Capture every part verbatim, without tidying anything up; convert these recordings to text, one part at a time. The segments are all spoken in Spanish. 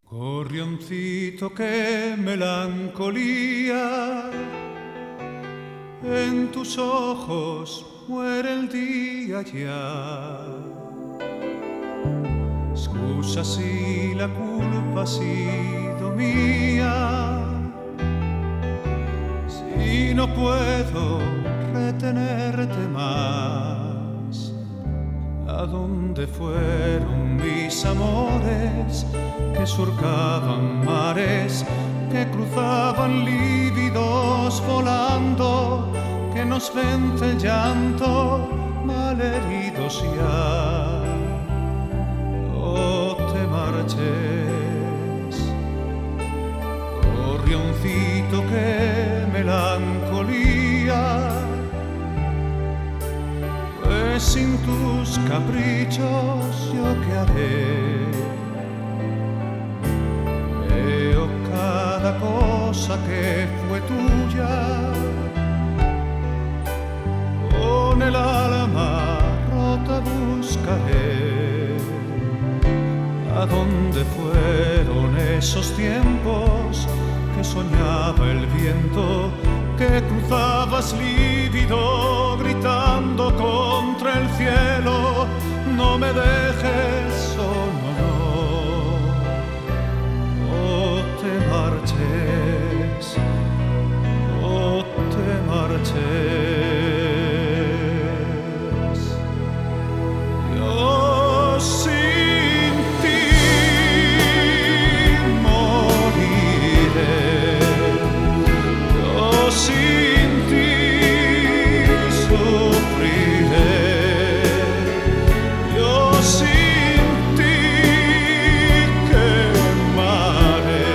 Gorrioncito, qué melancolía, en tus ojos muere el día ya. Scusa si la culpa ha sido mía, si no puedo retenerte más. ¿A dónde fueron mis amores que surcaban mares, que cruzaban lívidos volando, que nos vence el llanto, malheridos ya? No te marches, gorrioncito, qué melancolía, pues sin tus caprichos yo qué haré. Veo cada cosa que fue tuya, con el alma rota buscaré. ¿A dónde fueron esos tiempos que soñaba el viento, que cruzabas lívido gritando contra el cielo? No me dejes solo, no, no te marches, no te marches. Yo sin ti moriré, yo sin ti sufriré, yo sin ti quemaré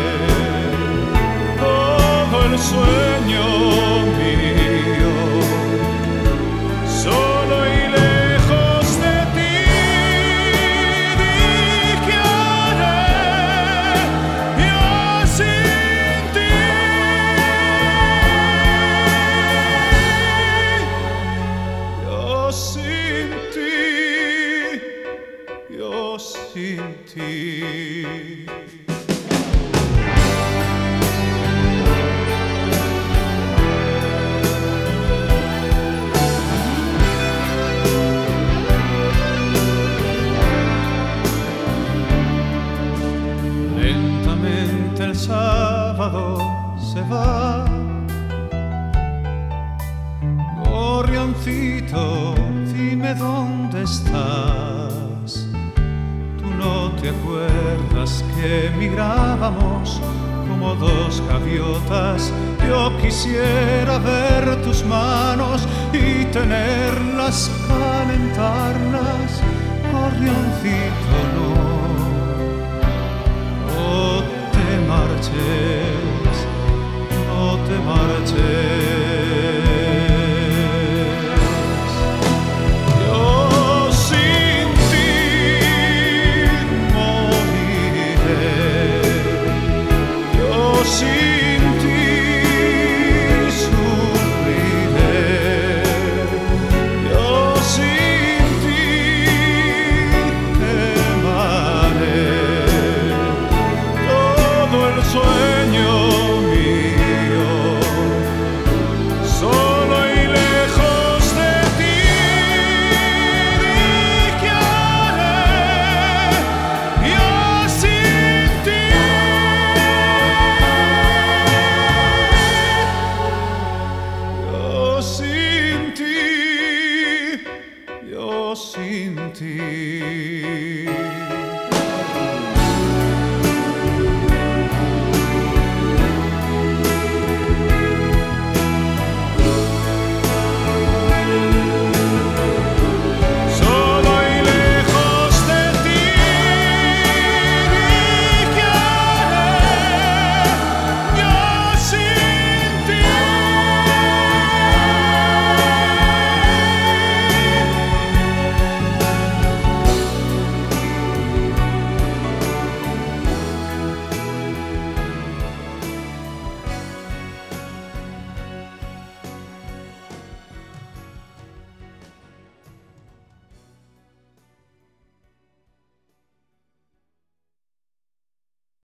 todo el sueño mío, solo y lejos de ti. Di que haré yo sin ti, yo sin ti, yo sin ti. Lentamente el sábado se va, gorrioncito, dime dónde estás. Tú no te acuerdas que migrábamos como dos gaviotas. Yo quisiera ver tus manos y tenerlas, calentarlas, gorrioncito, no.